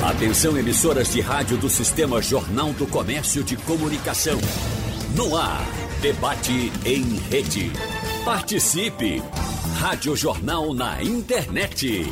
Atenção, emissoras de rádio do Sistema Jornal do Comércio de Comunicação. No ar, debate em rede. Participe! Rádio Jornal na internet.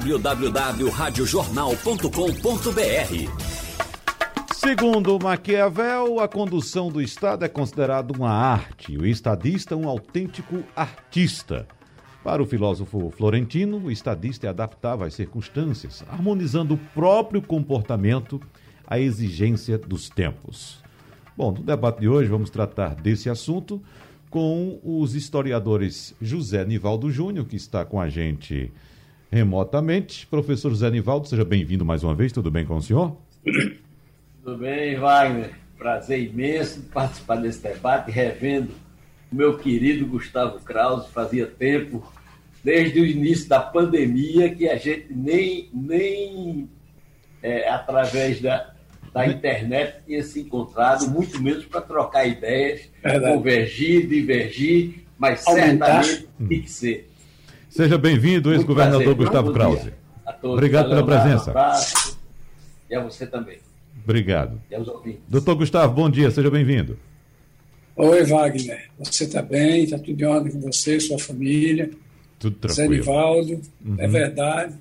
www.radiojornal.com.br. Segundo Maquiavel, a condução do Estado é considerada uma arte. O estadista um autêntico artista. Para o filósofo florentino, o estadista é adaptável às circunstâncias, harmonizando o próprio comportamento à exigência dos tempos. Bom, no debate de hoje vamos tratar desse assunto com os historiadores José Nivaldo Júnior, que está com a gente remotamente. Professor José Nivaldo, seja bem-vindo mais uma vez, tudo bem com o senhor? Tudo bem, Wagner? Prazer imenso participar desse debate, revendo o meu querido Gustavo Krause. Fazia tempo, desde o início da pandemia, que a gente nem através da internet tinha se encontrado, muito menos para trocar ideias, convergir, divergir, mas certamente tem que ser. Seja bem-vindo, ex-governador Gustavo Krause. Obrigado pela presença. E a você também. Obrigado. E aos ouvintes. Doutor Gustavo, bom dia, seja bem-vindo. Oi, Wagner. Você está bem? Está tudo em ordem com você, sua família? Tudo tranquilo. Zé Nivaldo, é verdade.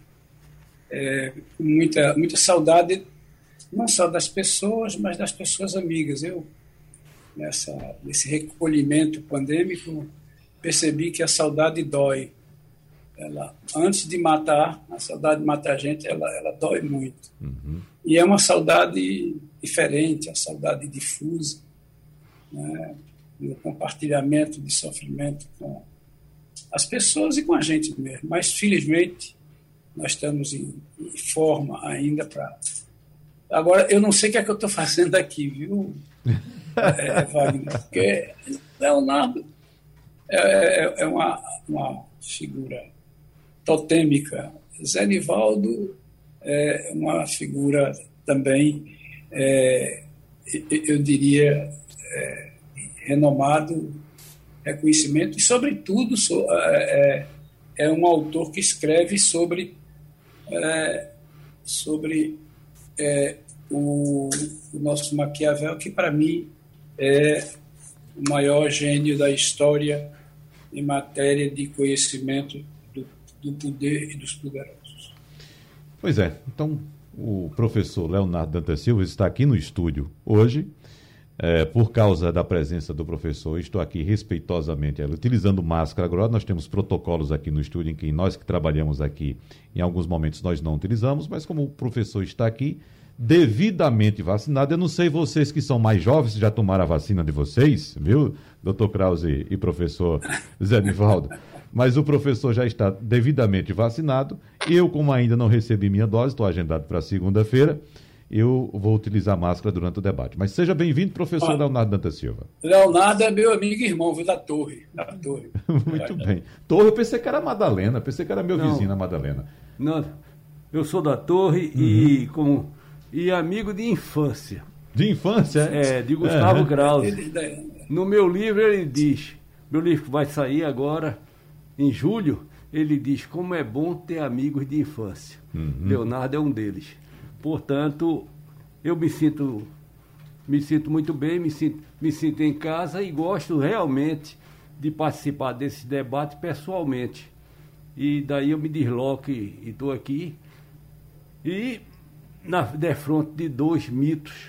Muita saudade, não só das pessoas, mas das pessoas amigas. Eu, nesse recolhimento pandêmico, percebi que a saudade dói. Antes de matar, a saudade de matar a gente, ela dói muito. E é uma saudade diferente, a saudade difusa, né? No compartilhamento de sofrimento com as pessoas e com a gente mesmo. Mas, felizmente, nós estamos em forma ainda para... Agora, eu não sei o que é que eu estou fazendo aqui, viu, Wagner? Porque Leonardo é uma figura totêmica. Zé Nivaldo é uma figura também, eu diria, renomado, reconhecimento, e, sobretudo, é um autor que escreve sobre o nosso Maquiavel, que, para mim, é o maior gênio da história em matéria de conhecimento do poder e dos poderosos. Pois é, então o professor Leonardo Dantas Silva está aqui no estúdio hoje. Por causa da presença do professor, estou aqui respeitosamente utilizando máscara. Agora nós temos protocolos aqui no estúdio em que nós que trabalhamos aqui, em alguns momentos nós não utilizamos, mas como o professor está aqui devidamente vacinado, eu não sei vocês que são mais jovens, já tomaram a vacina de vocês, viu, doutor Krause e professor Zé Nivaldo? Mas o professor já está devidamente vacinado. Eu, como ainda não recebi minha dose, estou agendado para segunda-feira, eu vou utilizar máscara durante o debate. Mas seja bem-vindo, professor Leonardo Dantas Silva. Leonardo é meu amigo e irmão, viu, da Torre. Muito bem. Torre, eu pensei que era Madalena, pensei que era meu vizinho na Madalena. Não, eu sou da Torre e amigo de infância. De infância? De Gustavo Krause. No meu livro ele diz, meu livro vai sair agora, em julho, ele diz como é bom ter amigos de infância. Leonardo é um deles. Portanto, eu me sinto muito bem, me sinto em casa e gosto realmente de participar desse debate pessoalmente. E daí eu me desloco e estou aqui. E na defronte de dois mitos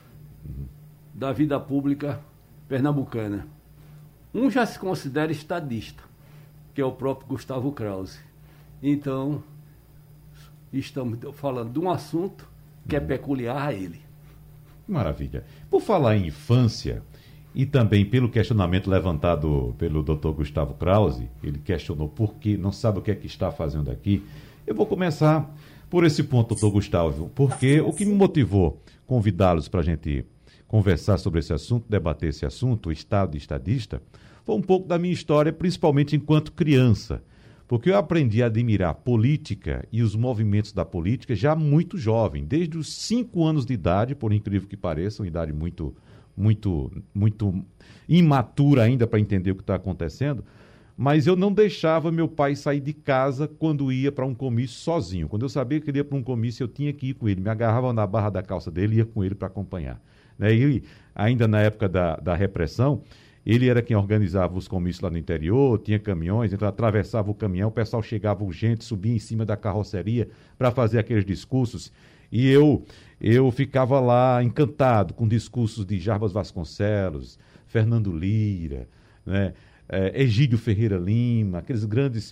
da vida pública pernambucana. Um já se considera estadista, que é o próprio Gustavo Krause. Então, estamos falando de um assunto que é peculiar a ele. Maravilha. Por falar em infância, e também pelo questionamento levantado pelo Dr. Gustavo Krause, ele questionou por que, não sabe o que é que está fazendo aqui. Eu vou começar por esse ponto, Dr. Gustavo, porque o que me motivou convidá-los para a gente conversar sobre esse assunto, debater esse assunto, o Estado estadista, foi um pouco da minha história, principalmente enquanto criança. Porque eu aprendi a admirar a política e os movimentos da política já muito jovem, desde os 5 anos de idade, por incrível que pareça, uma idade muito imatura ainda para entender o que está acontecendo, mas eu não deixava meu pai sair de casa quando ia para um comício sozinho. Quando eu sabia que ele ia para um comício, eu tinha que ir com ele. Me agarrava na barra da calça dele e ia com ele para acompanhar. Né? E ainda na época da repressão, ele era quem organizava os comícios lá no interior, tinha caminhões, então atravessava o caminhão, o pessoal chegava urgente, subia em cima da carroceria para fazer aqueles discursos. E eu ficava lá encantado com discursos de Jarbas Vasconcelos, Fernando Lira, né? Egídio Ferreira Lima, aqueles grandes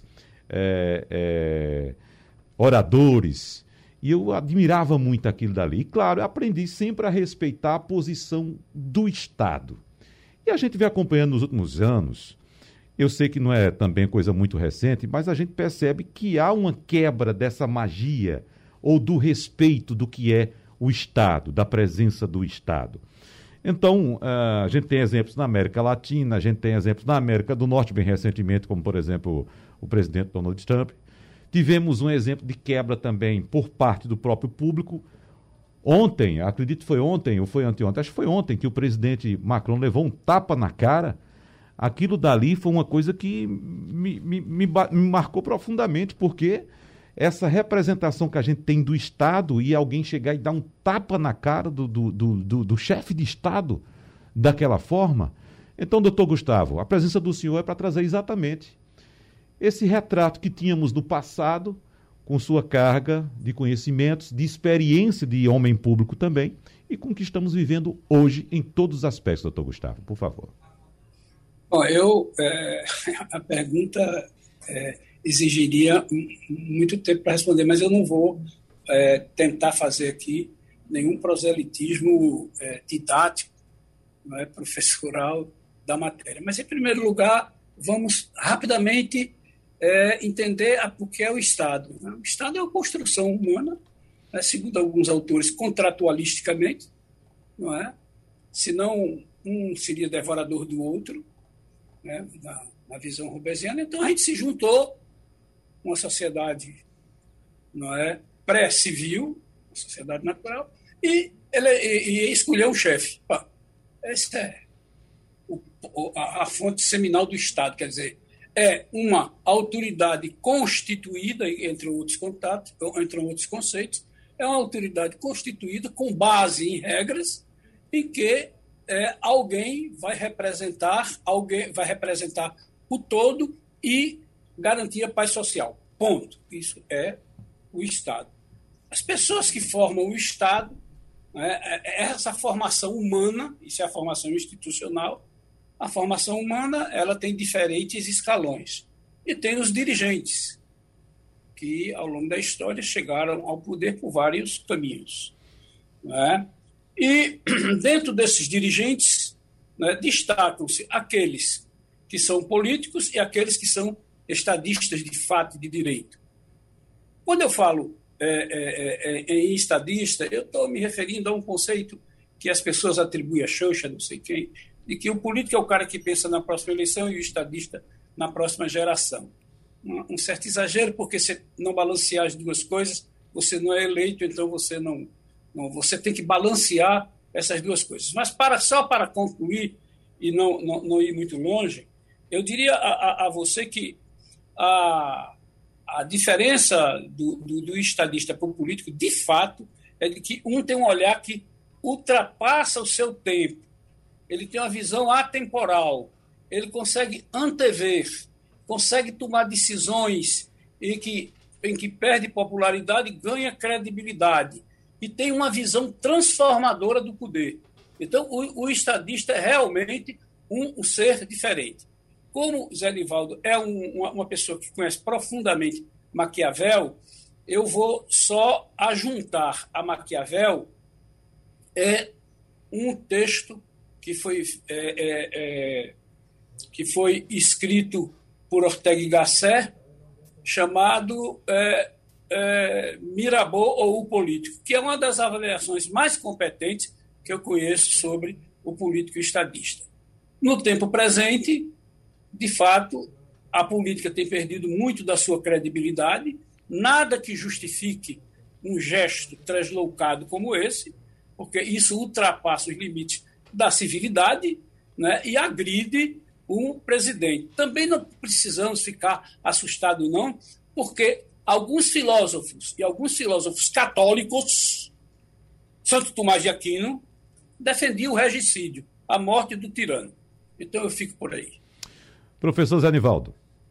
oradores. E eu admirava muito aquilo dali. E, claro, eu aprendi sempre a respeitar a posição do Estado. E a gente vem acompanhando nos últimos anos, eu sei que não é também coisa muito recente, mas a gente percebe que há uma quebra dessa magia ou do respeito do que é o Estado, da presença do Estado. Então, a gente tem exemplos na América Latina, a gente tem exemplos na América do Norte, bem recentemente, como, por exemplo, o presidente Donald Trump. Tivemos um exemplo de quebra também por parte do próprio público. Ontem, acredito que foi ontem ou foi anteontem, acho que foi ontem que o presidente Macron levou um tapa na cara. Aquilo dali foi uma coisa que me marcou profundamente, porque essa representação que a gente tem do Estado e alguém chegar e dar um tapa na cara do chefe de Estado daquela forma. Então, doutor Gustavo, a presença do senhor é para trazer exatamente esse retrato que tínhamos no passado, com sua carga de conhecimentos, de experiência de homem público também, e com o que estamos vivendo hoje em todos os aspectos, doutor Gustavo, por favor. Bom, a pergunta exigiria muito tempo para responder, mas eu não vou tentar fazer aqui nenhum proselitismo didático, não é, professoral da matéria. Mas, em primeiro lugar, vamos rapidamente entender o que é o Estado. O Estado é uma construção humana, né, segundo alguns autores, contratualisticamente, não é? Senão um seria devorador do outro, né, na visão robesiana. Então a gente se juntou uma sociedade, não é, pré-civil, uma sociedade natural, e escolheu um chefe. Essa é a fonte seminal do Estado, quer dizer, é uma autoridade constituída, entre outros conceitos, é uma autoridade constituída com base em regras em que alguém vai representar o todo e garantir a paz social. Ponto. Isso é o Estado. As pessoas que formam o Estado, essa formação humana, isso é a formação institucional. A formação humana, ela tem diferentes escalões. E tem os dirigentes, que ao longo da história chegaram ao poder por vários caminhos. Né? E dentro desses dirigentes, né, destacam-se aqueles que são políticos e aqueles que são estadistas de fato e de direito. Quando eu falo em estadista, eu estou me referindo a um conceito que as pessoas atribuem a Xuxa, não sei quem, de que o político é o cara que pensa na próxima eleição e o estadista na próxima geração. Um certo exagero, porque se não balancear as duas coisas, você não é eleito, então você você tem que balancear essas duas coisas. Mas só para concluir e não ir muito longe, eu diria a você que a diferença do estadista para o político, de fato, é de que um tem um olhar que ultrapassa o seu tempo. Ele tem uma visão atemporal, ele consegue antever, consegue tomar decisões em que perde popularidade e ganha credibilidade, e tem uma visão transformadora do poder. Então, o estadista é realmente um ser diferente. Como Zé Nivaldo é uma pessoa que conhece profundamente Maquiavel, eu vou só ajuntar a Maquiavel um texto que foi escrito por Ortega y Gasset, chamado Mirabeau ou o Político, que é uma das avaliações mais competentes que eu conheço sobre o político estadista. No tempo presente, de fato, a política tem perdido muito da sua credibilidade, nada que justifique um gesto translocado como esse, porque isso ultrapassa os limites da civilidade, né, e agride um presidente. Também não precisamos ficar assustados, não, porque alguns filósofos católicos, Santo Tomás de Aquino, defendiam o regicídio, a morte do tirano. Então eu fico por aí. Professor Zé Nivaldo.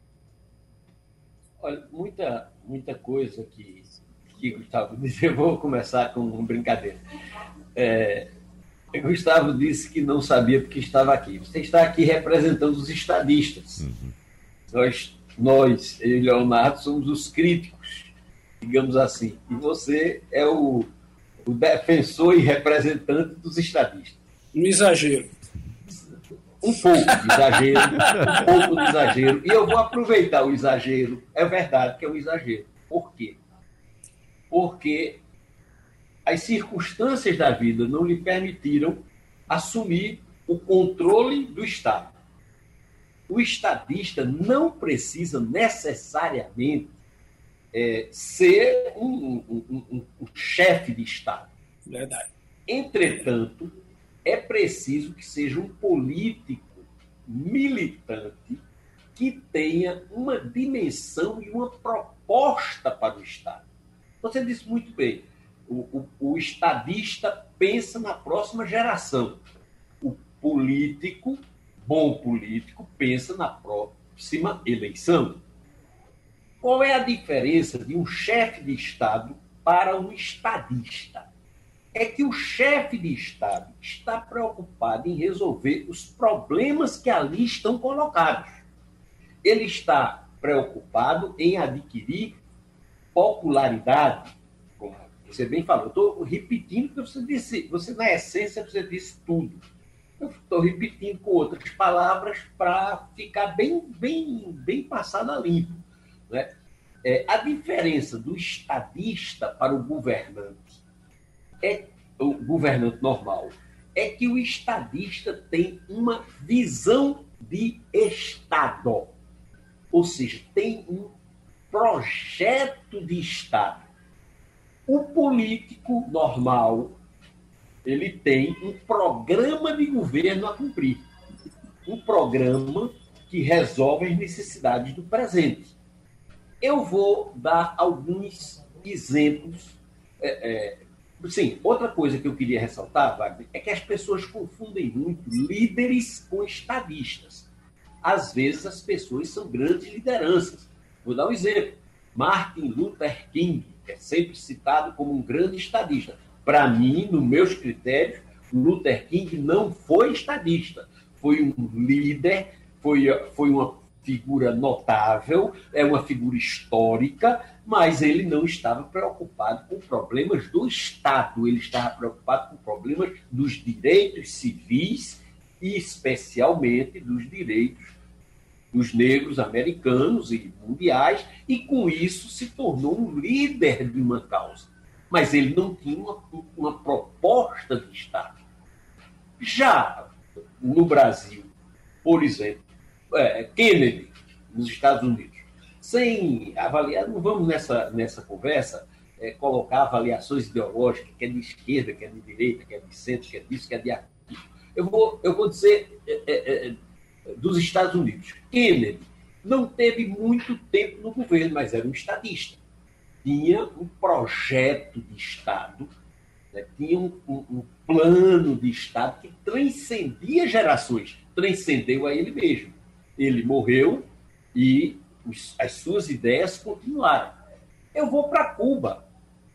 Olha, muita coisa que Gustavo disse. Eu vou começar com uma brincadeira. Gustavo disse que não sabia porque estava aqui. Você está aqui representando os estadistas. Uhum. Nós, eu e Leonardo, somos os críticos, digamos assim. E você é o defensor e representante dos estadistas. Um exagero. Um pouco de exagero. E eu vou aproveitar o exagero. É verdade que é um exagero. Por quê? Porque as circunstâncias da vida não lhe permitiram assumir o controle do Estado. O estadista não precisa necessariamente ser um chefe de Estado. Verdade. Entretanto, é preciso que seja um político militante que tenha uma dimensão e uma proposta para o Estado. Você disse muito bem, o estadista pensa na próxima geração. O político, bom político, pensa na próxima eleição. Qual é a diferença de um chefe de Estado para um estadista? É que o chefe de Estado está preocupado em resolver os problemas que ali estão colocados. Ele está preocupado em adquirir popularidade, como você bem falou. Eu estou repetindo o que você disse. Na essência, você disse tudo. Eu estou repetindo com outras palavras para ficar bem passado a limpo. Né? A diferença do estadista para o governante normal, é que o estadista tem uma visão de Estado. Ou seja, tem um projeto de Estado. O político normal, ele tem um programa de governo a cumprir. Um programa que resolve as necessidades do presente. Eu vou dar alguns exemplos. Sim, outra coisa que eu queria ressaltar, Wagner, é que as pessoas confundem muito líderes com estadistas. Às vezes as pessoas são grandes lideranças. Vou dar um exemplo. Martin Luther King é sempre citado como um grande estadista. Para mim, nos meus critérios, Luther King não foi estadista. Foi um líder, foi uma figura notável, é uma figura histórica, mas ele não estava preocupado com problemas do Estado, ele estava preocupado com problemas dos direitos civis e especialmente dos direitos dos negros americanos e mundiais, e com isso se tornou um líder de uma causa. Mas ele não tinha uma proposta de Estado. Já no Brasil, por exemplo, Kennedy, nos Estados Unidos, sem avaliar, não vamos nessa conversa colocar avaliações ideológicas, que é de esquerda, que é de direita, que é de centro, que é disso, que é de aquilo. Eu vou dizer dos Estados Unidos. Kennedy não teve muito tempo no governo, mas era um estadista. Tinha um projeto de Estado, né? Tinha um plano de Estado que transcendia gerações, transcendeu a ele mesmo. Ele morreu e as suas ideias continuaram. Eu vou para Cuba.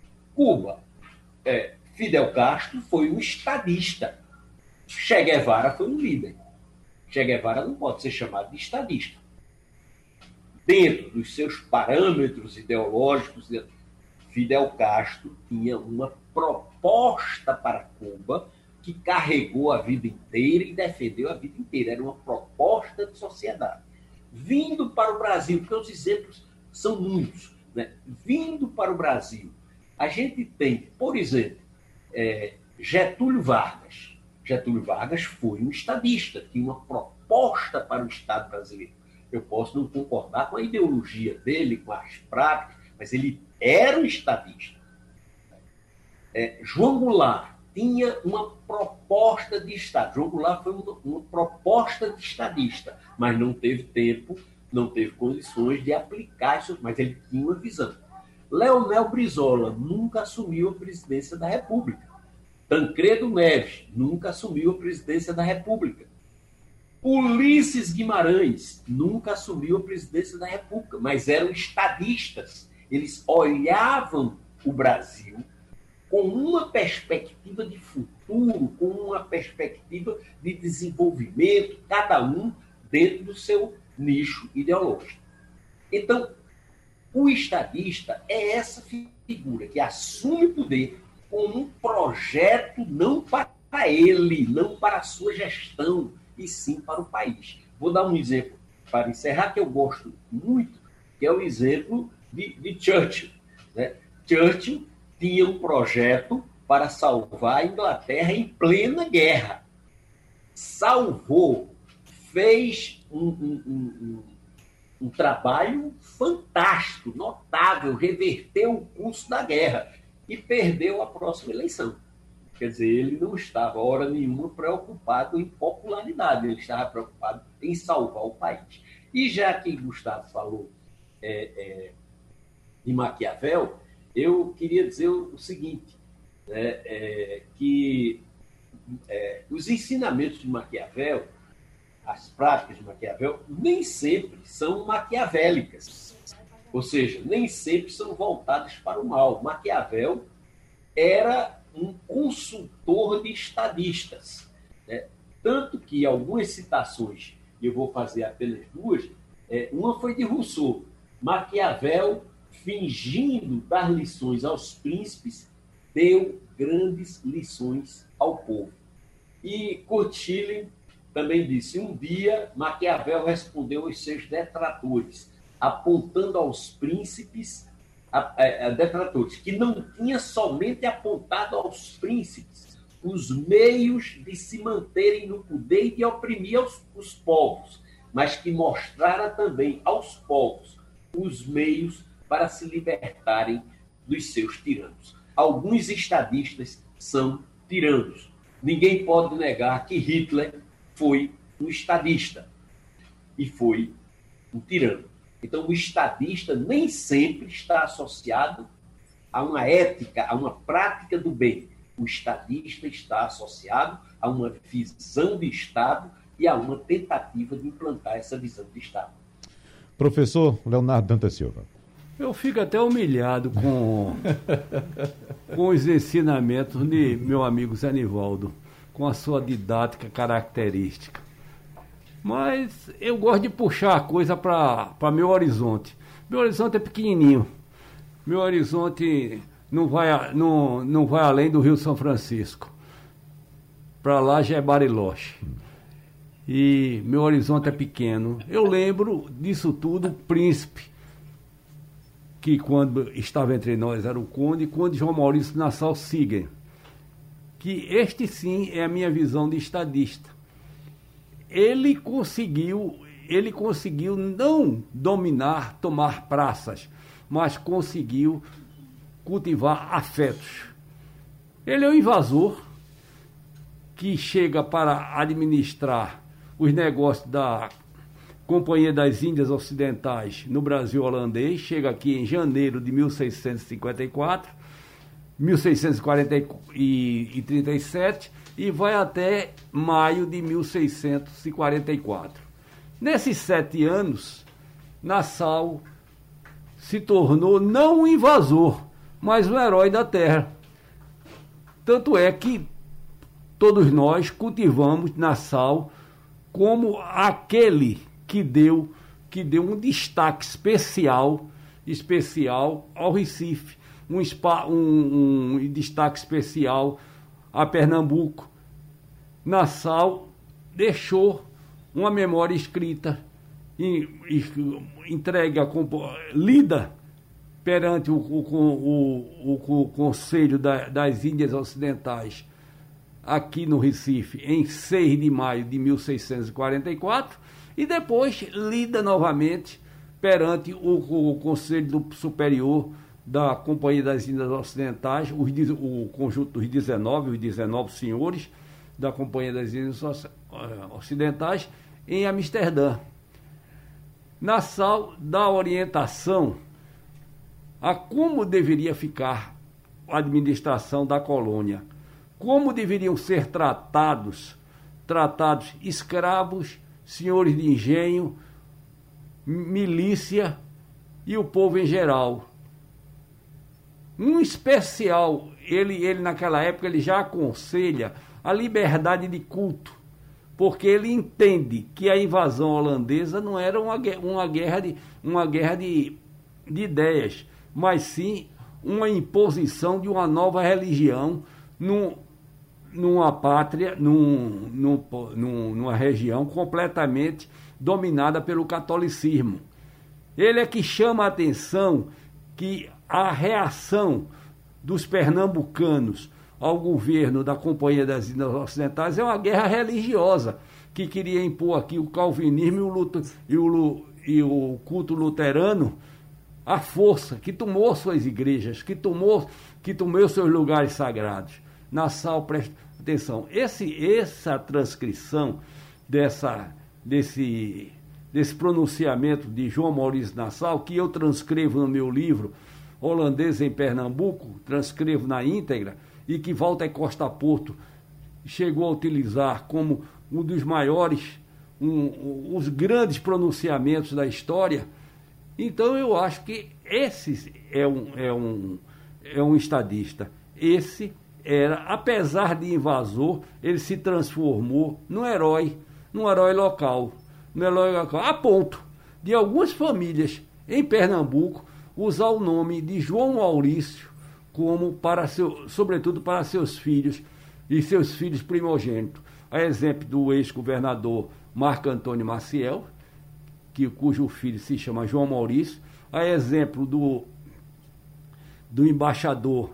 Fidel Castro foi um estadista. Che Guevara foi um líder. Che Guevara não pode ser chamado de estadista. Dentro dos seus parâmetros ideológicos, Fidel Castro tinha uma proposta para Cuba que carregou a vida inteira e defendeu a vida inteira. Era uma proposta de sociedade. Vindo para o Brasil, porque os exemplos são muitos, né? Vindo para o Brasil, a gente tem, por exemplo, Getúlio Vargas. Getúlio Vargas foi um estadista, tinha uma proposta para o Estado brasileiro. Eu posso não concordar com a ideologia dele, com as práticas, mas ele era um estadista. João Goulart tinha uma proposta de Estado. João Goulart foi uma proposta de estadista, mas não teve tempo, não teve condições de aplicar isso, mas ele tinha uma visão. Leonel Brizola nunca assumiu a presidência da República. Tancredo Neves nunca assumiu a presidência da República. Ulisses Guimarães nunca assumiu a presidência da República, mas eram estadistas. Eles olhavam o Brasil com uma perspectiva de futuro, com uma perspectiva de desenvolvimento, cada um dentro do seu nicho ideológico. Então, o estadista é essa figura que assume o poder com um projeto não para ele, não para a sua gestão, e sim para o país. Vou dar um exemplo para encerrar, que eu gosto muito, que é o exemplo de Churchill. Né? Churchill tinha um projeto para salvar a Inglaterra em plena guerra. Salvou, fez um trabalho fantástico, notável, reverteu o curso da guerra e perdeu a próxima eleição. Quer dizer, ele não estava, hora nenhuma, preocupado em popularidade, ele estava preocupado em salvar o país. E já que Gustavo falou de Maquiavel, eu queria dizer o seguinte, que os ensinamentos de Maquiavel, as práticas de Maquiavel, nem sempre são maquiavélicas. Ou seja, nem sempre são voltadas para o mal. Maquiavel era um consultor de estadistas. Né? Tanto que algumas citações, e eu vou fazer apenas duas, uma foi de Rousseau. Maquiavel, fingindo dar lições aos príncipes, deu grandes lições ao povo. E Kurt Schilling também disse, um dia Maquiavel respondeu aos seus detratores, apontando aos príncipes, detratores, que não tinha somente apontado aos príncipes os meios de se manterem no poder e de oprimir os povos, mas que mostrara também aos povos os meios para se libertarem dos seus tiranos. Alguns estadistas são tiranos. Ninguém pode negar que Hitler foi um estadista e foi um tirano. Então, o estadista nem sempre está associado a uma ética, a uma prática do bem. O estadista está associado a uma visão de Estado e a uma tentativa de implantar essa visão de Estado. Professor Leonardo Dantas Silva. Eu fico até humilhado com os ensinamentos de meu amigo Zé Nivaldo, com a sua didática característica. Mas eu gosto de puxar a coisa para meu horizonte. Meu horizonte é pequenininho. Meu horizonte não vai além do Rio São Francisco. Para lá já é Bariloche. E meu horizonte é pequeno. Eu lembro disso tudo, Príncipe, que quando estava entre nós era o Conde João Maurício Nassau Sigen. Que este sim é a minha visão de estadista. Ele conseguiu não dominar, tomar praças, mas conseguiu cultivar afetos. Ele é um invasor que chega para administrar os negócios da Companhia das Índias Ocidentais no Brasil holandês, chega aqui em janeiro de 1637 e vai até maio de 1644. Nesses 7 anos, Nassau se tornou não um invasor, mas um herói da terra. Tanto é que todos nós cultivamos Nassau como aquele que deu um destaque especial ao Recife, um destaque especial a Pernambuco. Nassau deixou uma memória escrita, entregue, lida perante o Conselho das Índias Ocidentais, aqui no Recife, em 6 de maio de 1644, e depois lida novamente perante o Conselho Superior da Companhia das Índias Ocidentais, o conjunto dos 19 senhores da Companhia das Índias Ocidentais em Amsterdã. Nassau dá orientação a como deveria ficar a administração da colônia, como deveriam ser tratados escravos, senhores de engenho, milícia e o povo em geral. Um especial, ele naquela época ele já aconselha a liberdade de culto, porque ele entende que a invasão holandesa não era uma guerra de ideias, mas sim uma imposição de uma nova religião numa pátria, numa região completamente dominada pelo catolicismo. Ele é que chama a atenção que a reação dos pernambucanos ao governo da Companhia das Índias Ocidentais é uma guerra religiosa, que queria impor aqui o calvinismo e o culto luterano à força, que tomou suas igrejas, que tomou seus lugares sagrados. Nassau, presta atenção, essa transcrição desse pronunciamento de João Maurício Nassau, que eu transcrevo no meu livro Holandês em Pernambuco, transcrevo na íntegra, e que Walter Costa Porto chegou a utilizar como um dos maiores, os grandes pronunciamentos da história. Então eu acho que esse é um estadista. Esse era, apesar de invasor, ele se transformou num herói local, a ponto de algumas famílias em Pernambuco usar o nome de João Maurício sobretudo para seus filhos e seus filhos primogênitos. A exemplo do ex-governador Marco Antônio Maciel, cujo filho se chama João Maurício, a exemplo do embaixador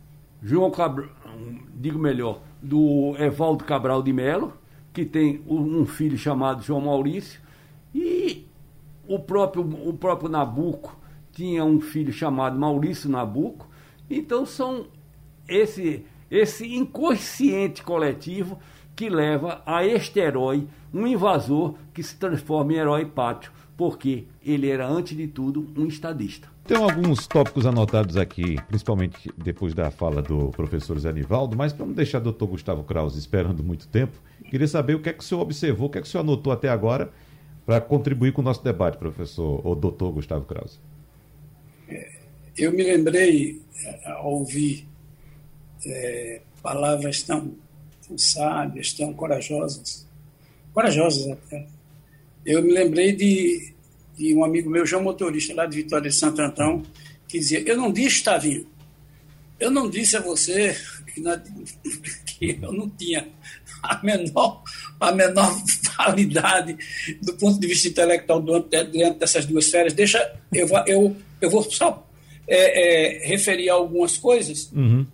do Evaldo Cabral de Melo, que tem um filho chamado João Maurício, e o próprio Nabuco tinha um filho chamado Maurício Nabuco. Então são esse inconsciente coletivo que leva a este herói, um invasor que se transforma em herói pátrio, porque ele era, antes de tudo, um estadista. Tem alguns tópicos anotados aqui, principalmente depois da fala do professor Zé Nivaldo, mas para não deixar o doutor Gustavo Krause esperando muito tempo, queria saber o que é que o senhor observou, o que é que o senhor anotou até agora para contribuir com o nosso debate, professor, ou doutor Gustavo Krause. Eu me lembrei, ao ouvir palavras tão sábias, tão corajosas até, eu me lembrei de um amigo meu, João Motorista, lá de Vitória de Santo Antão, que dizia: eu não disse, Tavinho, eu não disse a você que eu não tinha a menor validade do ponto de vista intelectual diante dessas duas férias. Eu vou só referir a algumas coisas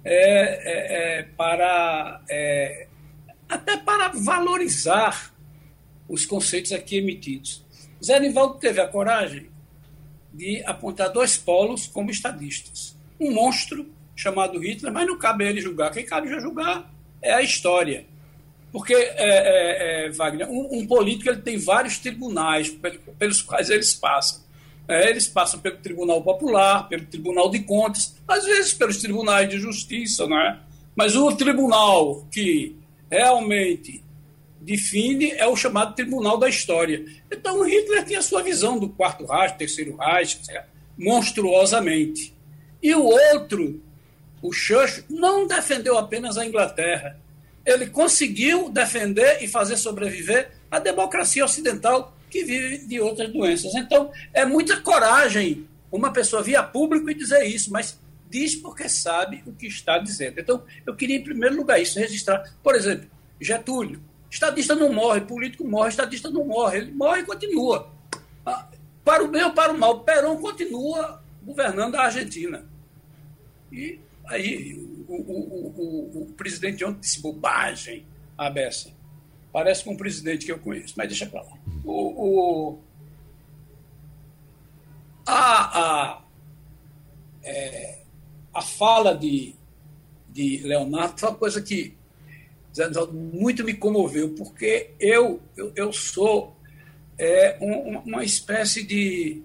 até para valorizar os conceitos aqui emitidos. Zé Nivaldo teve a coragem de apontar dois polos como estadistas. Um monstro chamado Hitler, mas não cabe a ele julgar. Quem cabe já julgar é a história. Porque, Wagner, um político ele tem vários tribunais pelos quais eles passam. Eles passam pelo Tribunal Popular, pelo Tribunal de Contas, às vezes pelos tribunais de justiça, não é? Mas o tribunal que realmente define é o chamado Tribunal da História. Então, o Hitler tinha a sua visão do Quarto Reich, Terceiro Reich, monstruosamente. E o outro, o Churchill, não defendeu apenas a Inglaterra. Ele conseguiu defender e fazer sobreviver a democracia ocidental, que vive de outras doenças. Então, é muita coragem uma pessoa vir a público e dizer isso, mas diz porque sabe o que está dizendo. Então, eu queria, em primeiro lugar, isso, registrar. Por exemplo, Getúlio. Estadista não morre, político morre, estadista não morre. Ele morre e continua. Para o bem ou para o mal, Perón continua governando a Argentina. E aí, o presidente ontem disse bobagem à beça. Parece com um presidente que eu conheço, mas deixa para lá. a fala de Leonardo foi uma coisa que muito me comoveu, porque eu sou uma espécie de...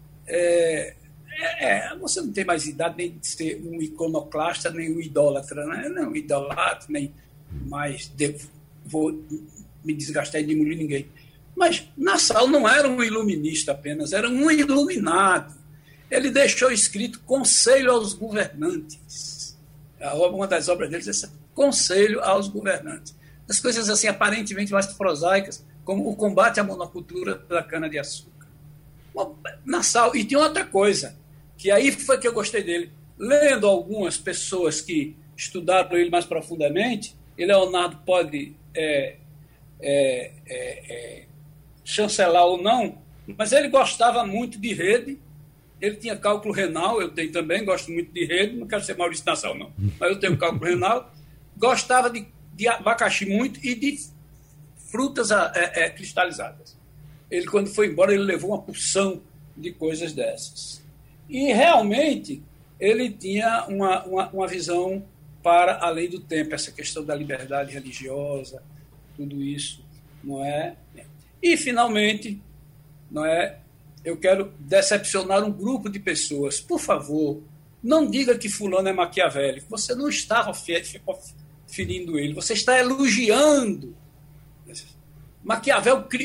você não tem mais idade nem de ser um iconoclasta, nem um idólatra, né? Não idolatra, nem mais vou me desgastar e demolir ninguém. Mas Nassau não era um iluminista apenas, era um iluminado. Ele deixou escrito Conselho aos Governantes. Uma das obras dele é Conselho aos Governantes. As coisas assim aparentemente mais prosaicas, como o combate à monocultura da cana-de-açúcar. Nassau, e tinha outra coisa, que aí foi que eu gostei dele. Lendo algumas pessoas que estudaram ele mais profundamente, e Leonardo pode chancelar ou não, mas ele gostava muito de rede, ele tinha cálculo renal, eu tenho também, gosto muito de rede, não quero ser Maurício Nassau, não, mas eu tenho cálculo renal, gostava de abacaxi muito e de frutas cristalizadas. Ele, quando foi embora, ele levou uma porção de coisas dessas. E, realmente, ele tinha uma visão para além do tempo, essa questão da liberdade religiosa, tudo isso, não é? E, finalmente, não é? Eu quero decepcionar um grupo de pessoas. Por favor, não diga que fulano é maquiavélico. Você não está ferindo ele, você está elogiando. Maquiavel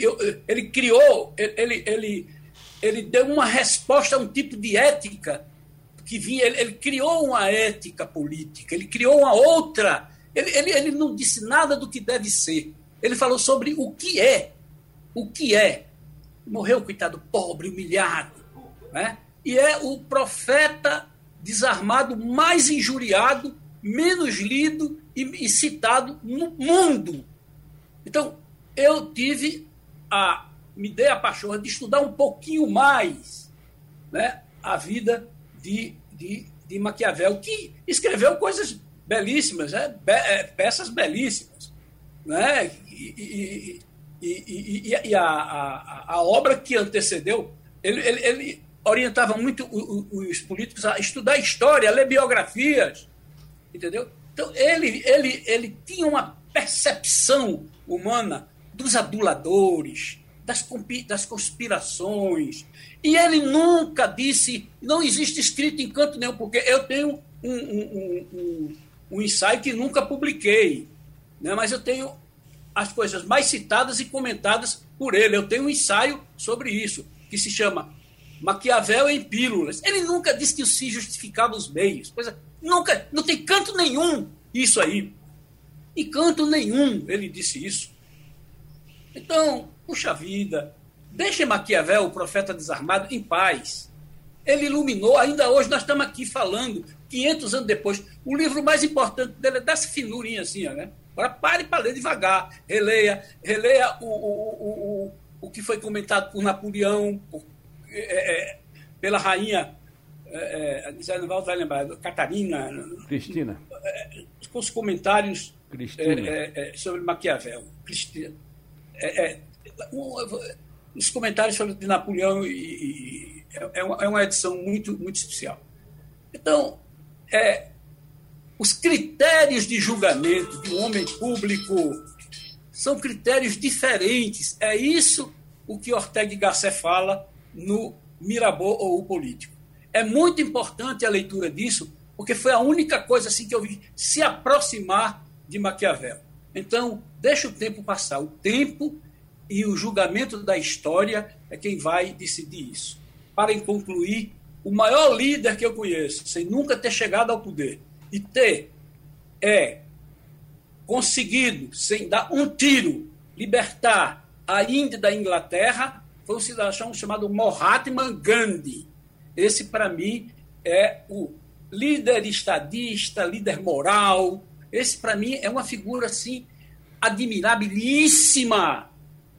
ele deu uma resposta a um tipo de ética que vinha, ele criou uma ética política, ele criou uma outra, ele não disse nada do que deve ser, ele falou sobre o que é, morreu, coitado, pobre, humilhado, né? E é o profeta desarmado mais injuriado, menos lido e citado no mundo. Então, eu me dei a pachorra de estudar um pouquinho mais, né, a vida de Maquiavel, que escreveu coisas belíssimas, peças belíssimas, né? E a obra que antecedeu, ele orientava muito os políticos a estudar história, a ler biografias, entendeu? Então, ele tinha uma percepção humana dos aduladores, das conspirações. E ele nunca disse, não existe escrito em canto nenhum, porque eu tenho um ensaio que nunca publiquei, né? Mas eu tenho as coisas mais citadas e comentadas por ele. Eu tenho um ensaio sobre isso, que se chama Maquiavel em Pílulas. Ele nunca disse que se justificava os meios. Nunca, não tem canto nenhum isso aí. Em canto nenhum ele disse isso. Então, puxa vida, deixe Maquiavel, o profeta desarmado, em paz. Ele iluminou, ainda hoje nós estamos aqui falando, 500 anos depois, o livro mais importante dele é dessa finurinha assim, né? Agora pare para ler devagar, releia o que foi comentado por Napoleão, pela rainha, não vai lembrar, Catarina... Cristina. Com os comentários sobre Maquiavel. Cristina. Os comentários sobre Napoleão é uma edição muito, muito especial. Então, os critérios de julgamento de um homem público são critérios diferentes. É isso o que Ortega y Gasset fala no Mirabeau ou o Político. É muito importante a leitura disso, porque foi a única coisa assim que eu vi se aproximar de Maquiavel. Então, deixa o tempo passar. O tempo e o julgamento da história é quem vai decidir isso. Para concluir, o maior líder que eu conheço, sem nunca ter chegado ao poder, e ter conseguido, sem dar um tiro, libertar a Índia da Inglaterra, foi um cidadão chamado Mahatma Gandhi. Esse, para mim, é o líder estadista, líder moral. Esse, para mim, é uma figura, assim, admirabilíssima,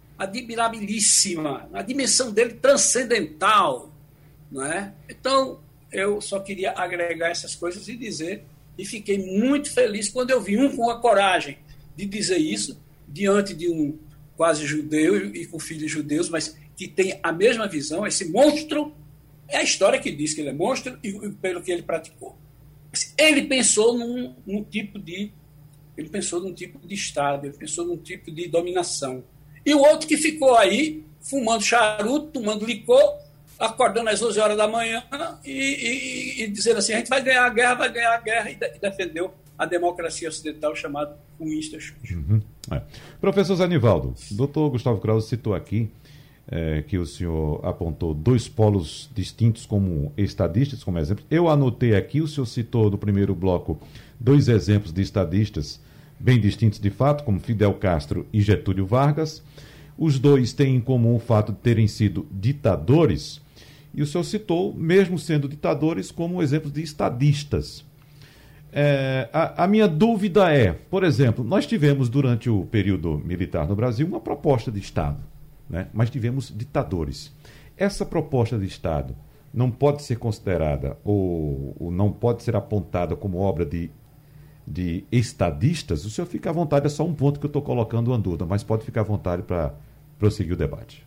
a dimensão dele transcendental, não é? Então, eu só queria agregar essas coisas e dizer, e fiquei muito feliz quando eu vi um com a coragem de dizer isso, diante de um quase judeu e com filhos judeus, mas que tem a mesma visão, esse monstro É a história que diz que ele é monstro e pelo que ele praticou. Ele pensou num tipo de Estado, ele pensou num tipo de dominação. E o outro que ficou aí, fumando charuto, tomando licor, acordando às 11 horas da manhã e dizendo assim, a gente vai ganhar a guerra, e defendeu a democracia ocidental chamada Winston Churchill. Uhum. Professor Zanivaldo, o doutor Gustavo Krause citou aqui que o senhor apontou dois polos distintos como estadistas, como exemplo. Eu anotei aqui, o senhor citou no primeiro bloco dois exemplos de estadistas bem distintos de fato, como Fidel Castro e Getúlio Vargas. Os dois têm em comum o fato de terem sido ditadores, e o senhor citou, mesmo sendo ditadores, como exemplos de estadistas. A minha dúvida é, por exemplo, nós tivemos durante o período militar no Brasil uma proposta de Estado, né? Mas tivemos ditadores. Essa proposta de Estado não pode ser considerada ou não pode ser apontada como obra de estadistas? O senhor fica à vontade, é só um ponto que eu estou colocando uma dúvida, mas pode ficar à vontade para prosseguir o debate.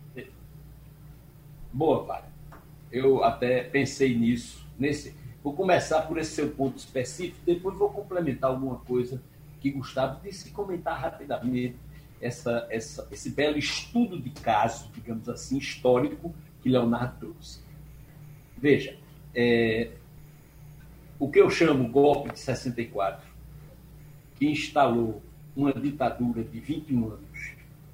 Boa, Wagner. Eu até pensei nisso. Vou começar por esse seu ponto específico, depois vou complementar alguma coisa que Gustavo disse e comentar rapidamente esse belo estudo de caso, digamos assim, histórico, que Leonardo trouxe. Veja, o que eu chamo golpe de 64, que instalou uma ditadura de 21 anos,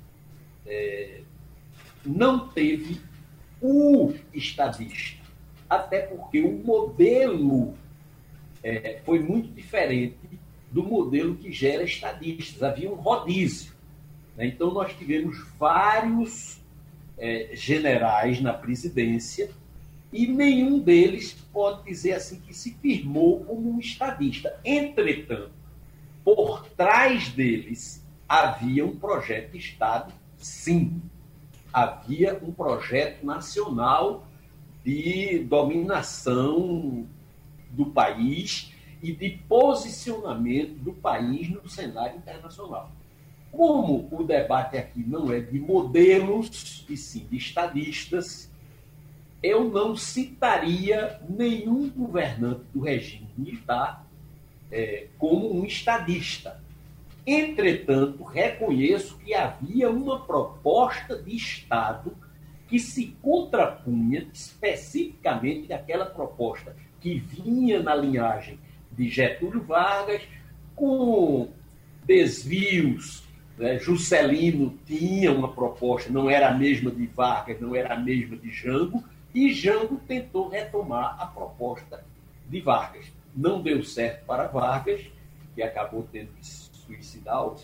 não teve o estadista, até porque o modelo foi muito diferente do modelo que gera estadistas. Havia um rodízio. Então, nós tivemos vários generais na presidência e nenhum deles pode dizer assim que se firmou como um estadista. Entretanto, por trás deles havia um projeto de Estado, sim. Havia um projeto nacional de dominação do país e de posicionamento do país no cenário internacional. Como o debate aqui não é de modelos, e sim de estadistas, eu não citaria nenhum governante do regime militar como um estadista. Entretanto, reconheço que havia uma proposta de Estado que se contrapunha especificamente àquela proposta que vinha na linhagem de Getúlio Vargas, com desvios. Juscelino tinha uma proposta, não era a mesma de Vargas, não era a mesma de Jango, e Jango tentou retomar a proposta de Vargas. Não deu certo para Vargas, que acabou tendo que se suicidar, ou se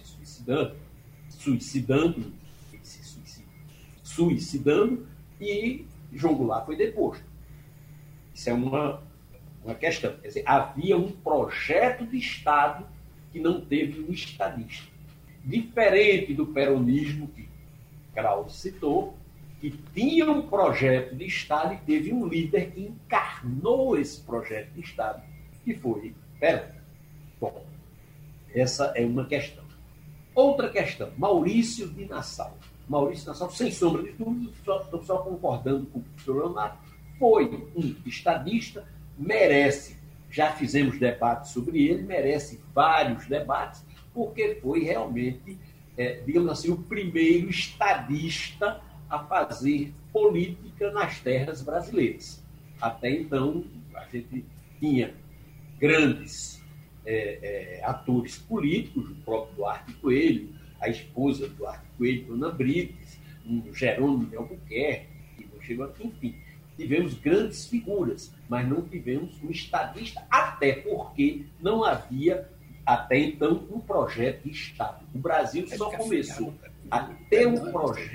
suicidando, e João Goulart foi deposto. Isso é uma questão. Quer dizer, havia um projeto de Estado que não teve um estadista. Diferente do peronismo que Krause citou, que tinha um projeto de Estado e teve um líder que encarnou esse projeto de Estado, que foi Perón. Bom, essa é uma questão. Outra questão, Maurício de Nassau. Maurício de Nassau, sem sombra de dúvida, estou só concordando com o professor Leonardo, foi um estadista, merece, já fizemos debates sobre ele, merece vários debates, porque foi realmente, digamos assim, o primeiro estadista a fazer política nas terras brasileiras. Até então, a gente tinha grandes atores políticos, o próprio Duarte Coelho, a esposa do Duarte Coelho, Ana Brites, um Jerônimo de Albuquerque, que não chegou aqui, enfim. Tivemos grandes figuras, mas não tivemos um estadista, até porque não havia, até então, um projeto de Estado. O Brasil só começou a ter um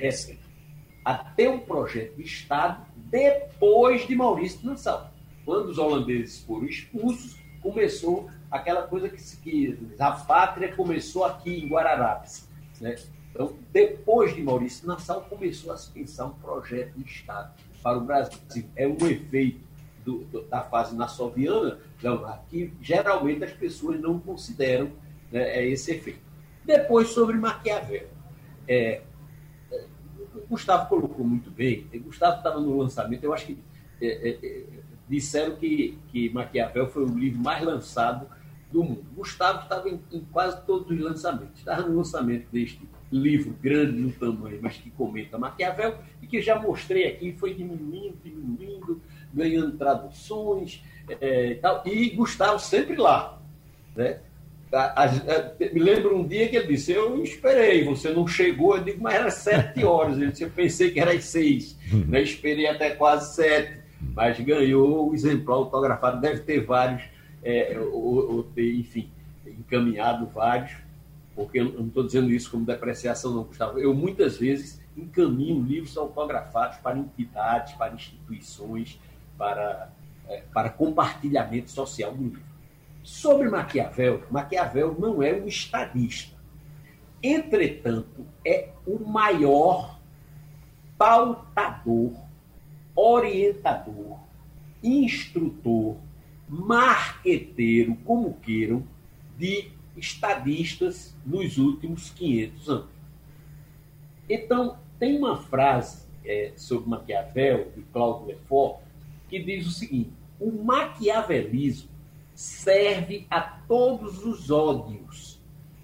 projeto de Estado depois de Maurício de Nassau. Quando os holandeses foram expulsos, começou aquela coisa que a pátria começou aqui em Guararapes, né? Então, depois de Maurício de Nassau, começou a se pensar um projeto de Estado para o Brasil. É um efeito da fase nassoviana, Leonardo, que geralmente as pessoas não consideram, né, esse efeito. Depois, sobre Maquiavel. O Gustavo colocou muito bem. O Gustavo estava no lançamento, eu acho que disseram que Maquiavel foi o livro mais lançado do mundo. Gustavo estava em quase todos os lançamentos. Estava no lançamento deste livro grande no tamanho, mas que comenta Maquiavel, e que já mostrei aqui, foi diminuindo, ganhando traduções e tal. E Gustavo sempre lá, né? Me lembro um dia que ele disse, eu esperei, você não chegou, eu digo, mas era 7 horas, ele disse, eu pensei que era às 6, né? Esperei até quase 7, mas ganhou o exemplar autografado, deve ter vários, ou ter, enfim, encaminhado vários, porque eu não estou dizendo isso como depreciação não, Gustavo, eu muitas vezes encaminho livros autografados para entidades, para instituições, para compartilhamento social do livro. Sobre Maquiavel não é um estadista. Entretanto, é o maior pautador, orientador, instrutor, marqueteiro, como queiram, de estadistas nos últimos 500 anos. Então, tem uma frase sobre Maquiavel, de Claude Lefort, que diz o seguinte: o maquiavelismo serve a todos os ódios,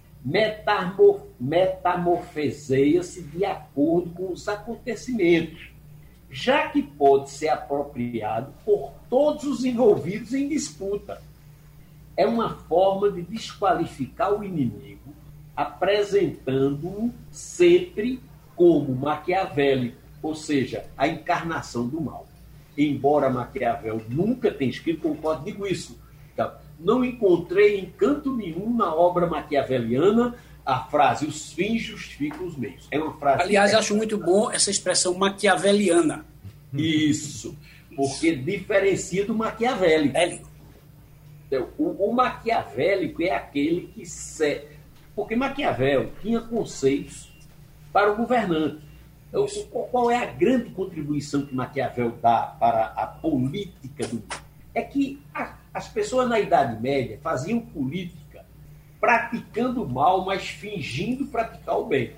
metamorfoseia-se de acordo com os acontecimentos, já que pode ser apropriado por todos os envolvidos em disputa. É uma forma de desqualificar o inimigo, apresentando-o sempre como maquiavélico, ou seja, a encarnação do mal. Embora Maquiavel nunca tenha escrito, concordo, digo isso, não encontrei em canto nenhum na obra maquiaveliana a frase os fins justificam os meios. É uma frase... Aliás, acho muito bom essa expressão maquiaveliana. Isso, porque diferencia do maquiavélico. O maquiavélico é aquele que... Porque Maquiavel tinha conceitos para o governante. Então, qual é a grande contribuição que Maquiavel dá para a política do mundo? É que as pessoas na Idade Média faziam política praticando o mal, mas fingindo praticar o bem.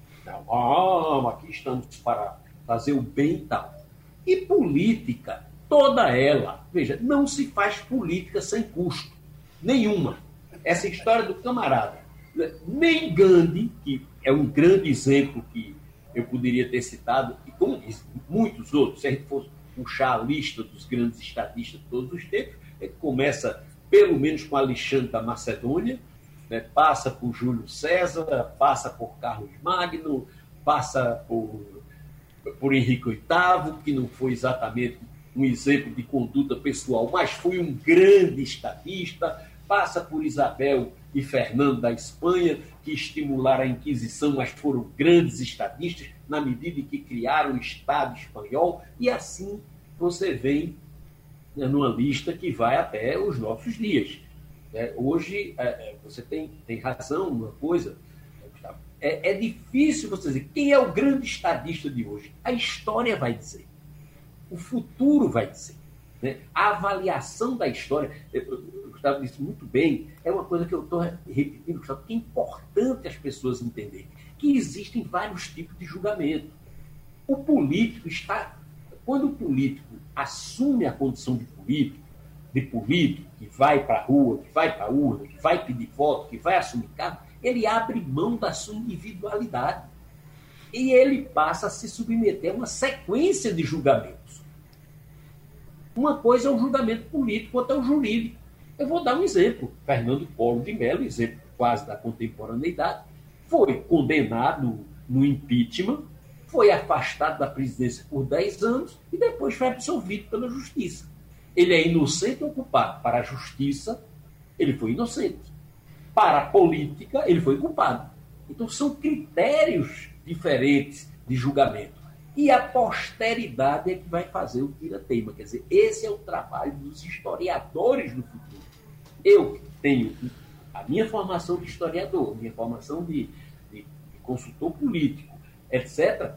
Então, aqui estamos para fazer o bem e tal. E política, toda ela, veja, não se faz política sem custo. Nenhuma. Essa história do camarada. Nem Gandhi, que é um grande exemplo que eu poderia ter citado, e como disse, muitos outros, se a gente fosse puxar a lista dos grandes estadistas de todos os tempos, a gente começa pelo menos com Alexandre da Macedônia, né, passa por Júlio César, passa por Carlos Magno, passa por Henrique VIII, que não foi exatamente um exemplo de conduta pessoal, mas foi um grande estadista, passa por Isabel e Fernando da Espanha, que estimularam a Inquisição, mas foram grandes estadistas, na medida em que criaram o Estado espanhol, e assim você vem numa lista que vai até os nossos dias. Hoje, você tem razão numa coisa, é difícil você dizer quem é o grande estadista de hoje. A história vai dizer. O futuro vai dizer. Né? A avaliação da história, o Gustavo disse muito bem, é uma coisa que eu estou repetindo, Gustavo, que é importante as pessoas entenderem, que existem vários tipos de julgamento. O político quando o político assume a condição de político, que vai para a rua, que vai para a urna, que vai pedir voto, que vai assumir cargo, ele abre mão da sua individualidade. E ele passa a se submeter a uma sequência de julgamentos. Uma coisa é o julgamento político, outra é o jurídico. Eu vou dar um exemplo. Fernando Collor de Mello, exemplo quase da contemporaneidade, foi condenado no impeachment, foi afastado da presidência por 10 anos e depois foi absolvido pela justiça. Ele é inocente ou culpado? Para a justiça, ele foi inocente. Para a política, ele foi culpado. Então, são critérios diferentes de julgamento. E a posteridade é que vai fazer o tira-teima. Quer dizer, esse é o trabalho dos historiadores do futuro. Eu tenho a minha formação de historiador, minha formação de consultor político, etc.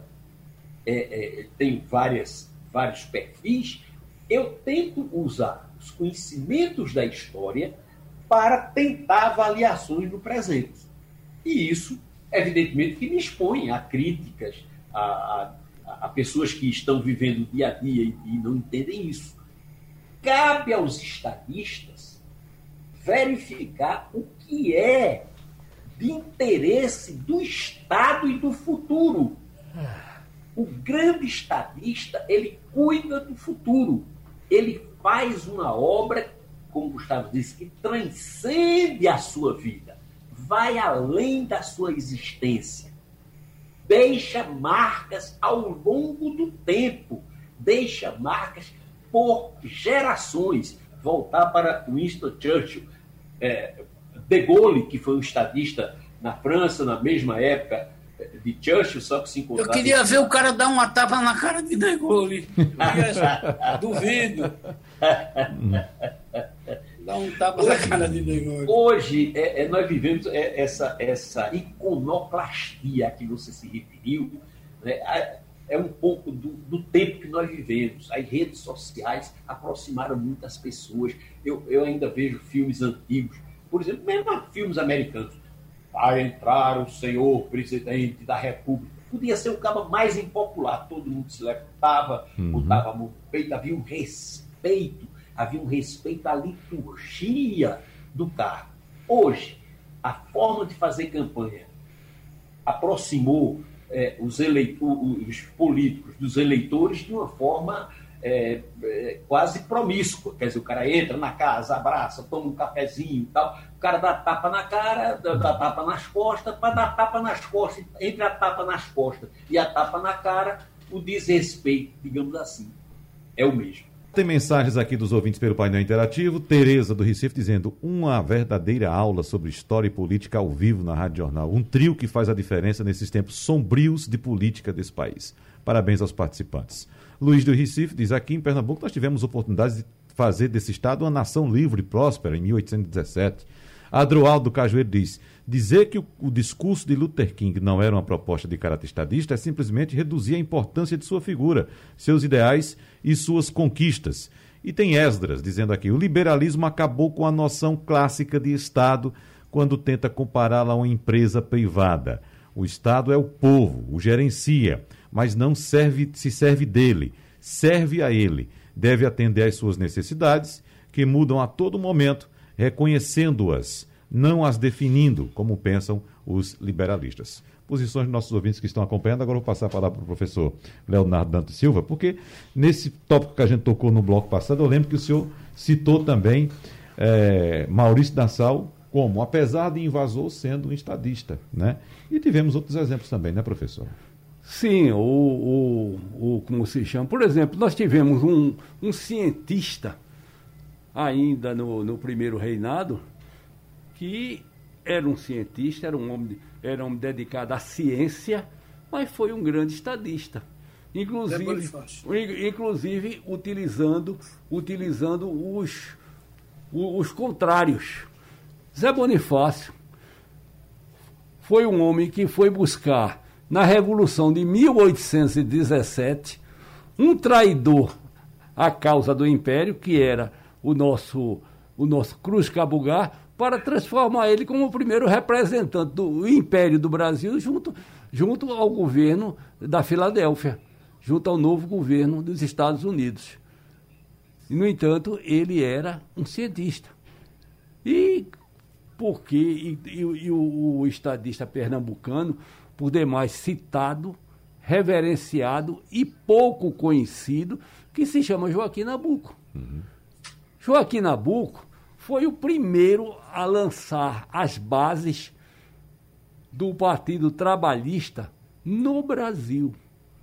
Tenho vários perfis. Eu tento usar os conhecimentos da história para tentar avaliações no presente. E isso, evidentemente, que me expõe a críticas, a a pessoas que estão vivendo o dia a dia e não entendem isso. Cabe aos estadistas verificar o que é de interesse do Estado e do futuro. O grande estadista, ele cuida do futuro. Ele faz uma obra, como o Gustavo disse, que transcende a sua vida, vai além da sua existência, deixa marcas ao longo do tempo, deixa marcas por gerações. Voltar para Winston Churchill, De Gaulle, que foi um estadista na França, na mesma época de Churchill, só que se encontrava... Eu queria ver o cara dar uma tapa na cara de De Gaulle. Duvido. Dá um tapa na cara de De Gaulle. Hoje, nós vivemos essa iconoclastia a que você se referiu, né? É um pouco do tempo que nós vivemos. As redes sociais aproximaram muitas pessoas. Eu ainda vejo filmes antigos, por exemplo, mesmo filmes americanos. Vai entrar o senhor presidente da República. Podia ser o cara mais impopular. Todo mundo se levantava, botava a mão no peito, havia um respeito à liturgia do cargo. Hoje, a forma de fazer campanha aproximou os políticos dos eleitores de uma forma quase promíscua. Quer dizer, o cara entra na casa, abraça, toma um cafezinho e tal, o cara dá tapa na cara, dá tapa nas costas, para dar tapa nas costas, entre a tapa nas costas e a tapa na cara, o desrespeito, digamos assim, é o mesmo. Tem mensagens aqui dos ouvintes pelo painel interativo. Tereza, do Recife, dizendo: uma verdadeira aula sobre história e política ao vivo na Rádio Jornal. Um trio que faz a diferença nesses tempos sombrios de política desse país. Parabéns aos participantes. Luiz, do Recife, diz: aqui em Pernambuco nós tivemos oportunidade de fazer desse estado uma nação livre e próspera em 1817. Adroaldo do Cajueiro diz: dizer que o discurso de Luther King não era uma proposta de caráter estadista é simplesmente reduzir a importância de sua figura, seus ideais e suas conquistas. E tem Esdras dizendo aqui: o liberalismo acabou com a noção clássica de Estado quando tenta compará-la a uma empresa privada. O Estado é o povo, o gerencia, mas não se serve dele, serve a ele. Deve atender às suas necessidades, que mudam a todo momento, reconhecendo-as, não as definindo, como pensam os liberalistas. Posições dos nossos ouvintes que estão acompanhando. Agora eu vou passar a palavra para o professor Leonardo Dantas Silva, porque nesse tópico que a gente tocou no bloco passado, eu lembro que o senhor citou também Maurício Nassau como, apesar de invasor, sendo um estadista, né? E tivemos outros exemplos também, né, professor? Sim, como se chama? Por exemplo, nós tivemos um cientista ainda no primeiro reinado, que era um cientista, era um homem dedicado à ciência, mas foi um grande estadista. Inclusive utilizando os contrários. Zé Bonifácio foi um homem que foi buscar, na Revolução de 1817, um traidor à causa do Império, que era o nosso Cruz Cabugá, para transformar ele como o primeiro representante do Império do Brasil junto ao governo da Filadélfia, junto ao novo governo dos Estados Unidos. E, no entanto, ele era um cientista. E o estadista pernambucano, por demais citado, reverenciado e pouco conhecido, que se chama Joaquim Nabuco. Joaquim Nabuco foi o primeiro a lançar as bases do Partido Trabalhista no Brasil.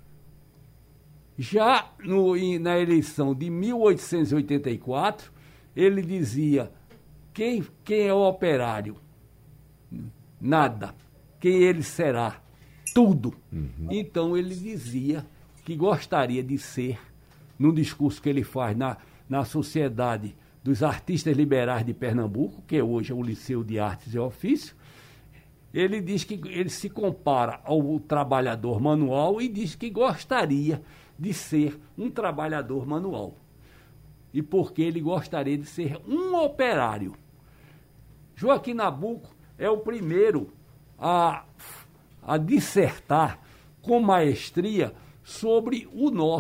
Já na eleição de 1884, ele dizia: quem é o operário? Nada. Quem ele será? Tudo. Então ele dizia que gostaria de ser, num discurso que ele faz na Sociedade dos Artistas Liberais de Pernambuco, que hoje é o Liceu de Artes e Ofício, ele diz que ele se compara ao trabalhador manual e diz que gostaria de ser um trabalhador manual. E porque ele gostaria de ser um operário. Joaquim Nabuco é o primeiro a dissertar com maestria sobre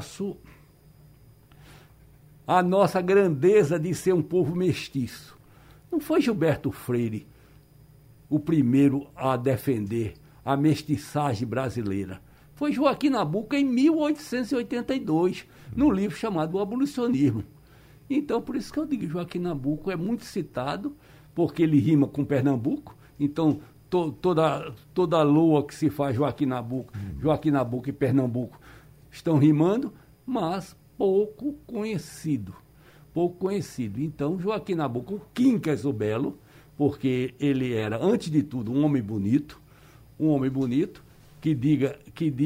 a nossa grandeza de ser um povo mestiço. Não foi Gilberto Freire o primeiro a defender a mestiçagem brasileira. Foi Joaquim Nabuco em 1882, no livro chamado O Abolicionismo. Então, por isso que eu digo, Joaquim Nabuco é muito citado, porque ele rima com Pernambuco. Então, toda a loa que se faz Joaquim Nabuco e Pernambuco estão rimando, mas pouco conhecido. Então, Joaquim Nabuco, o Quincas o Belo, porque ele era, antes de tudo, um homem bonito que diga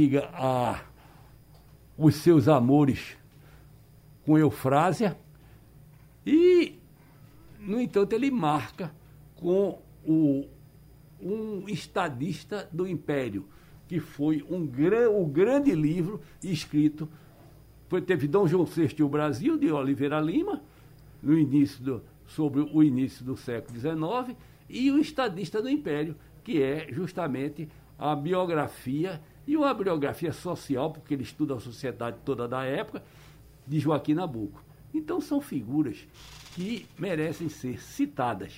os seus amores com Eufrásia, e, no entanto, ele marca com um estadista do Império, que foi o grande livro escrito, teve Dom João VI e o Brasil, de Oliveira Lima, sobre o início do século XIX, e o estadista do Império, que é justamente a biografia, e uma biografia social, porque ele estuda a sociedade toda da época, de Joaquim Nabuco. Então são figuras que merecem ser citadas,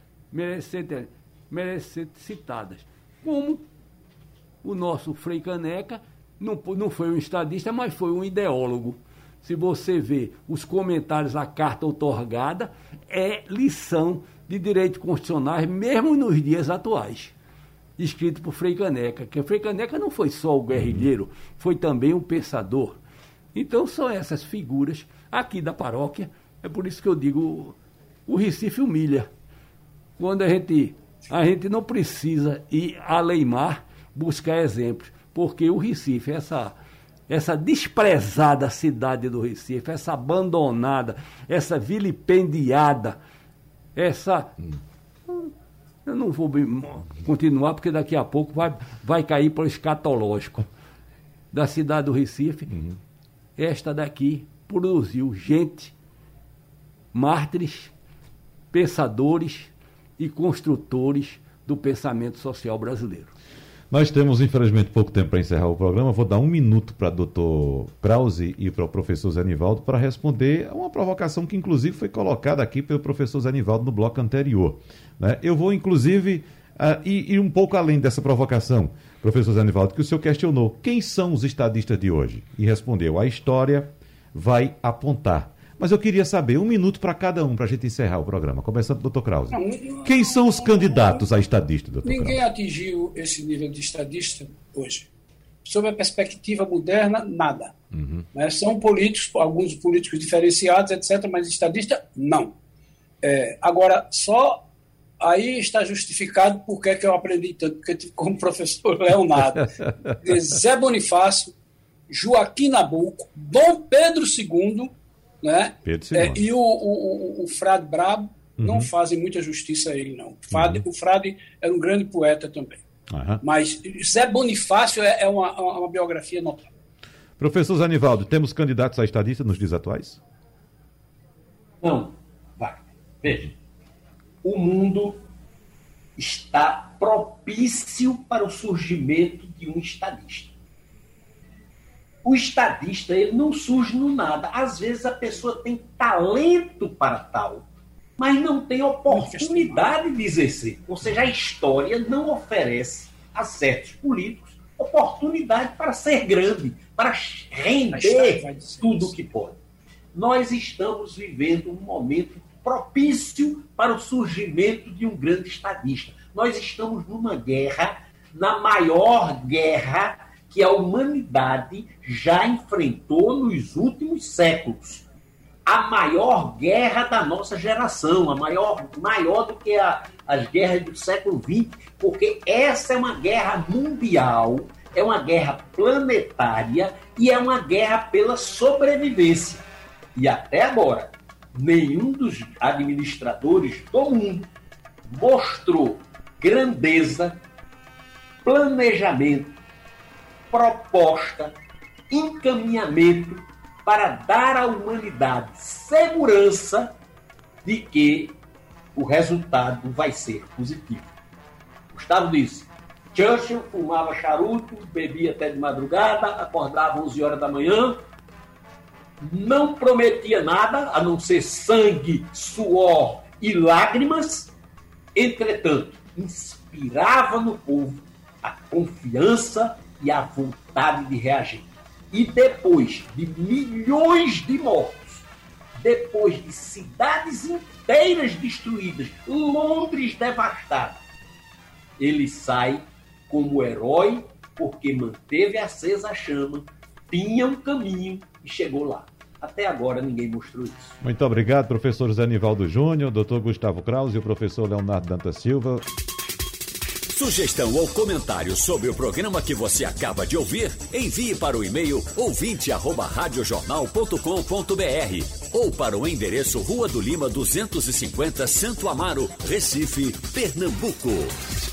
como o nosso Frei Caneca não foi um estadista, mas foi um ideólogo. Se você vê os comentários à carta outorgada, é lição de direito constitucional, mesmo nos dias atuais, escrito por Frei Caneca, que Frei Caneca não foi só o guerrilheiro, foi também um pensador. Então são essas figuras aqui da paróquia. É por isso que eu digo, o Recife humilha. Quando a gente não precisa ir além-mar buscar exemplos, porque o Recife, essa desprezada cidade do Recife, essa abandonada, essa vilipendiada, eu não vou continuar, porque daqui a pouco vai cair para o escatológico da cidade do Recife. Esta daqui produziu gente, mártires, pensadores e construtores do pensamento social brasileiro. Nós temos, infelizmente, pouco tempo para encerrar o programa. Vou dar 1 minuto para o doutor Krause e para o professor Zé Nivaldo para responder a uma provocação que, inclusive, foi colocada aqui pelo professor Zé Nivaldo no bloco anterior, né? Eu vou, inclusive, ir um pouco além dessa provocação, professor Zé Nivaldo, que o senhor questionou. Quem são os estadistas de hoje? E respondeu, a história vai apontar. Mas eu queria saber, 1 minuto para cada um, para a gente encerrar o programa. Começando, doutor Krause. Quem são os candidatos a estadista, doutor Krause? Ninguém atingiu esse nível de estadista hoje. Sob a perspectiva moderna, nada. Né? São políticos, alguns políticos diferenciados, etc., mas estadista, não. Agora, só aí está justificado porque é que eu aprendi tanto, porque tive como professor Leonardo, Zé Bonifácio, Joaquim Nabuco, Dom Pedro II, né? E o Frade Brabo não fazem muita justiça a ele, não. O Frade era um grande poeta também. Mas Zé Bonifácio é uma biografia notável. Professor Zé Nivaldo, temos candidatos a estadista nos dias atuais? Não, Wagner. Veja, o mundo está propício para o surgimento de um estadista. O estadista, ele não surge no nada. Às vezes a pessoa tem talento para tal, mas não tem oportunidade de exercer. Ou seja, a história não oferece a certos políticos oportunidade para ser grande, para render tudo o que pode. Nós estamos vivendo um momento propício para o surgimento de um grande estadista. Nós estamos numa guerra, na maior guerra que a humanidade já enfrentou nos últimos séculos. A maior guerra da nossa geração, maior do que as guerras do século XX, porque essa é uma guerra mundial, é uma guerra planetária e é uma guerra pela sobrevivência. E até agora, nenhum dos administradores do mundo mostrou grandeza, planejamento, proposta, encaminhamento para dar à humanidade segurança de que o resultado vai ser positivo. Gustavo disse Churchill fumava charuto, bebia até de madrugada, acordava 11 horas da manhã, não prometia nada, a não ser sangue, suor e lágrimas, entretanto, inspirava no povo a confiança e a vontade de reagir. E depois de milhões de mortos, depois de cidades inteiras destruídas, Londres devastada, ele sai como herói porque manteve acesa a chama, tinha um caminho e chegou lá. Até agora ninguém mostrou isso. Muito obrigado, professor José Nivaldo Júnior, doutor Gustavo Krause e o professor Leonardo Dantas Silva. Sugestão ou comentário sobre o programa que você acaba de ouvir, envie para o e-mail ouvinte@radiojornal.com.br ou para o endereço Rua do Lima 250, Santo Amaro, Recife, Pernambuco.